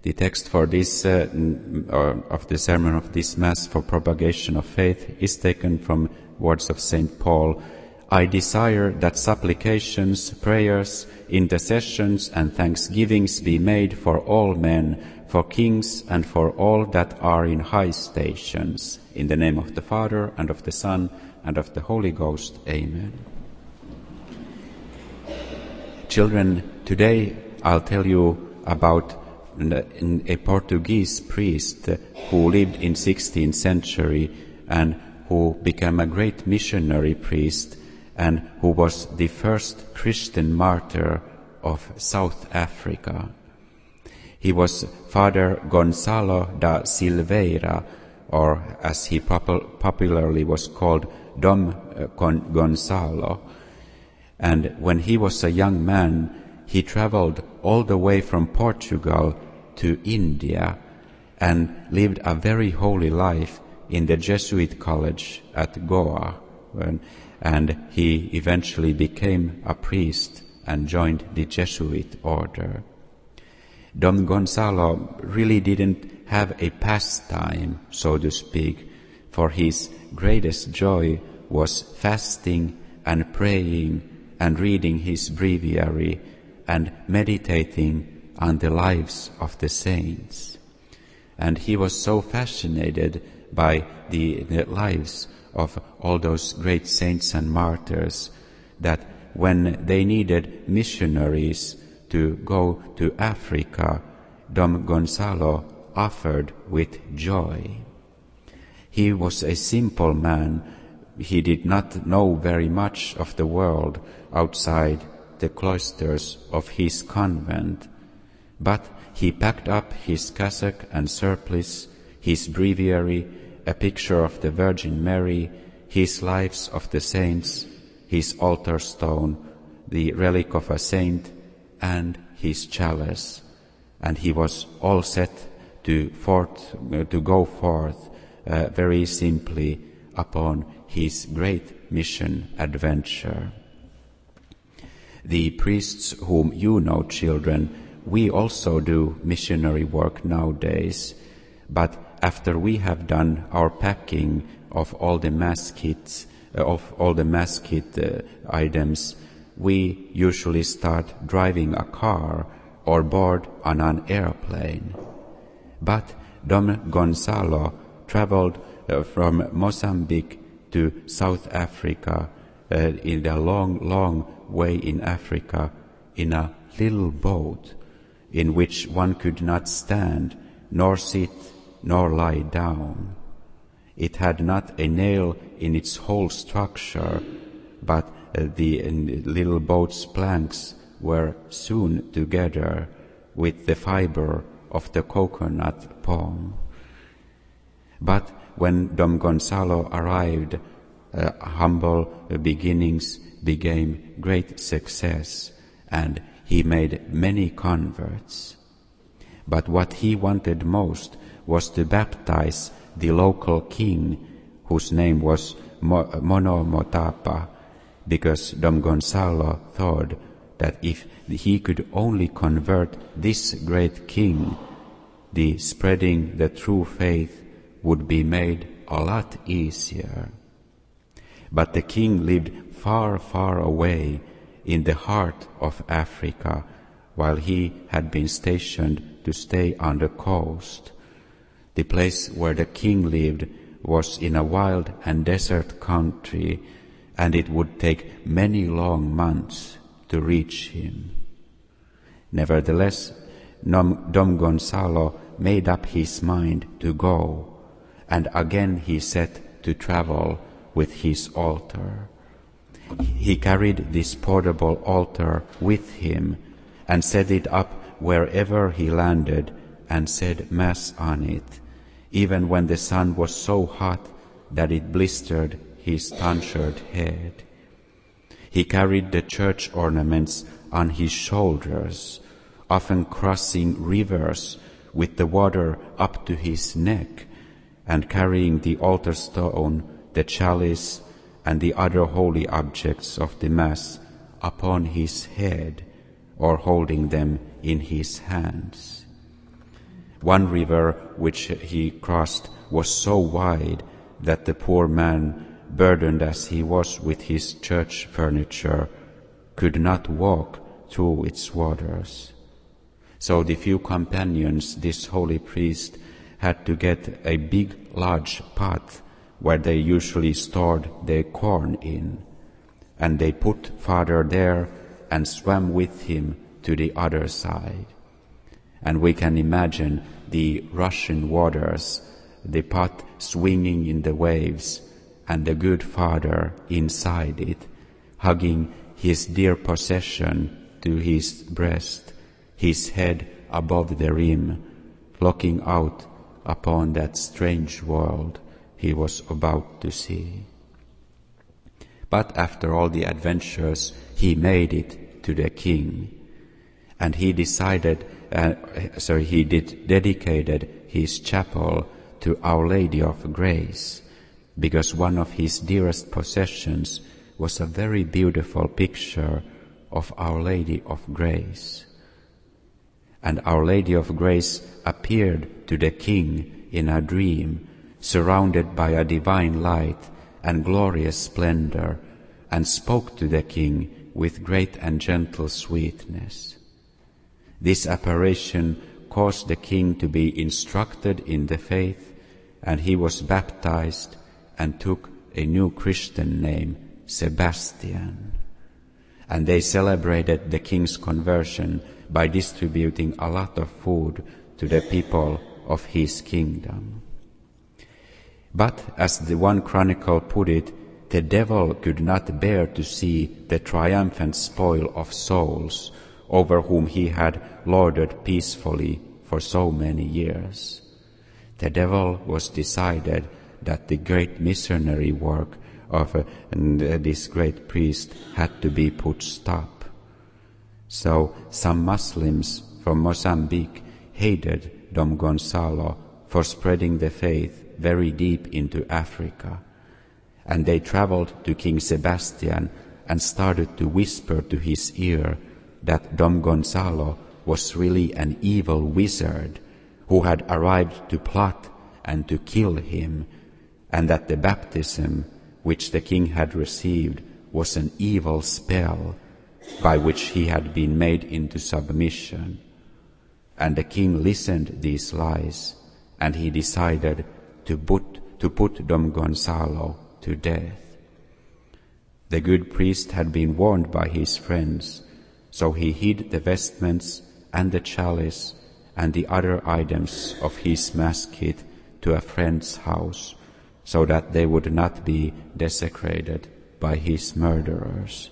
The text for this of the sermon of this Mass for propagation of faith is taken from words of St. Paul. I desire that supplications, prayers, intercessions and thanksgivings be made for all men, for kings and for all that are in high stations. In the name of the Father and of the Son and of the Holy Ghost. Amen. Children, today I'll tell you about a Portuguese priest who lived in 16th century and who became a great missionary priest and who was the first Christian martyr of South Africa. He was Father Gonçalo da Silveira, or as he popularly was called, Dom Gonçalo. And when he was a young man, he traveled all the way from Portugal to India and lived a very holy life in the Jesuit college at Goa. And he eventually became a priest and joined the Jesuit order. Dom Gonçalo really didn't have a pastime, so to speak, for his greatest joy was fasting and praying and reading his breviary and meditating on the lives of the saints. And he was so fascinated by the lives of all those great saints and martyrs that when they needed missionaries to go to Africa, Dom Gonçalo offered with joy. He was a simple man. He did not know very much of the world outside the cloisters of his convent, but he packed up his cassock and surplice, his breviary, a picture of the Virgin Mary, his lives of the saints, his altar stone, the relic of a saint, and his chalice, and he was all set to go forth very simply upon his great mission adventure. The priests whom you know, children, we also do missionary work nowadays, but after we have done our packing of all the mass kits, items, we usually start driving a car or board on an airplane. But Dom Gonçalo traveled from Mozambique to South Africa in a long way in Africa in a little boat in which one could not stand, nor sit, nor lie down. It had not a nail in its whole structure, but the little boat's planks were sewn together with the fiber of the coconut palm. But when Dom Gonçalo arrived, humble beginnings became great success, and he made many converts. But what he wanted most was to baptize the local king, whose name was Mono Motapa, because Dom Gonçalo thought that if he could only convert this great king, the spreading the true faith would be made a lot easier. But the king lived far, far away in the heart of Africa, while he had been stationed to stay on the coast. The place where the king lived was in a wild and desert country, and it would take many long months to reach him. Nevertheless, Dom Gonçalo made up his mind to go, and again he set to travel with his altar. He carried this portable altar with him and set it up wherever he landed and said Mass on it, even when the sun was so hot that it blistered his tonsured head. He carried the church ornaments on his shoulders, often crossing rivers with the water up to his neck, and carrying the altar stone, the chalice, and the other holy objects of the Mass upon his head, or holding them in his hands. One river which he crossed was so wide that the poor man, burdened as he was with his church furniture, could not walk through its waters. So the few companions, this holy priest, had to get a big, large pot where they usually stored their corn in, and they put Father there and swam with him to the other side. And we can imagine the rushing waters, the pot swinging in the waves, and the good Father inside it, hugging his dear possession to his breast, his head above the rim, looking out upon that strange world he was about to see. But after all the adventures, he made it to the king, and he dedicated his chapel to Our Lady of Grace, because one of his dearest possessions was a very beautiful picture of Our Lady of Grace. And Our Lady of Grace appeared to the king in a dream, surrounded by a divine light and glorious splendor, and spoke to the king with great and gentle sweetness. This apparition caused the king to be instructed in the faith, and he was baptized and took a new Christian name, Sebastian. And they celebrated the king's conversion by distributing a lot of food to the people of his kingdom. But as the one chronicle put it, the devil could not bear to see the triumphant spoil of souls over whom he had lorded peacefully for so many years. The devil was decided that the great missionary work of this great priest had to be put stop. So some Muslims from Mozambique hated Dom Gonçalo for spreading the faith very deep into Africa, and they traveled to King Sebastian and started to whisper to his ear that Dom Gonçalo was really an evil wizard who had arrived to plot and to kill him, and that the baptism which the king had received was an evil spell by which he had been made into submission. And the king listened these lies, and he decided to put Dom Gonçalo to death. The good priest had been warned by his friends, so he hid the vestments and the chalice and the other items of his mass kit to a friend's house, so that they would not be desecrated by his murderers.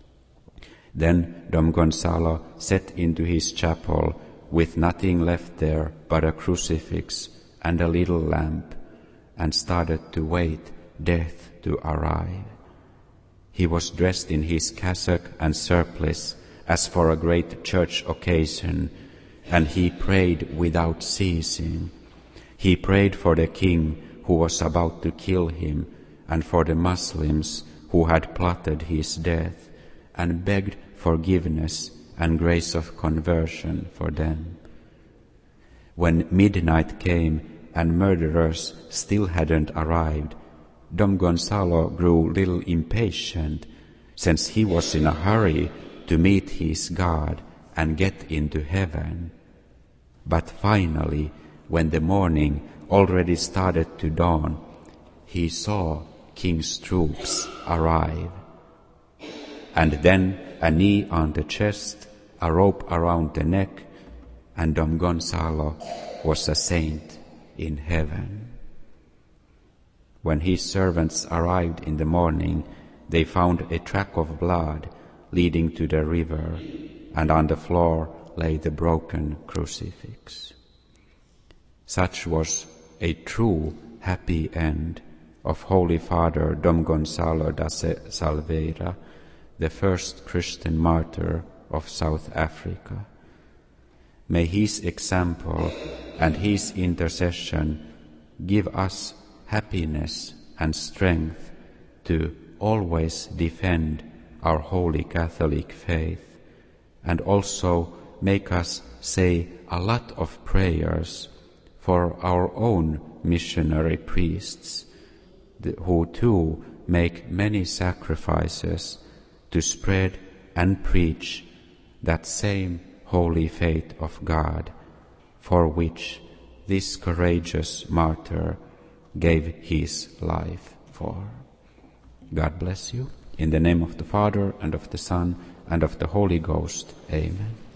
Then Dom Gonçalo set into his chapel with nothing left there but a crucifix and a little lamp, and started to wait death to arrive. He was dressed in his cassock and surplice as for a great church occasion, and he prayed without ceasing. He prayed for the king who was about to kill him, and for the Muslims who had plotted his death, and begged forgiveness and grace of conversion for them. When midnight came and murderers still hadn't arrived, Dom Gonçalo grew little impatient, since he was in a hurry to meet his God and get into heaven. But finally, when the morning already started to dawn, he saw king's troops arrive. And then a knee on the chest, a rope around the neck, and Dom Gonçalo was a saint in heaven. When his servants arrived in the morning, they found a track of blood leading to the river, and on the floor lay the broken crucifix. Such was a true happy end of Holy Father Dom Gonçalo da Silveira, the first Christian martyr of South Africa. May his example and his intercession give us happiness and strength to always defend our holy Catholic faith, and also make us say a lot of prayers for our own missionary priests, who too make many sacrifices to spread and preach that same holy faith of God, for which this courageous martyr gave his life for. God bless you. In the name of the Father, and of the Son, and of the Holy Ghost. Amen.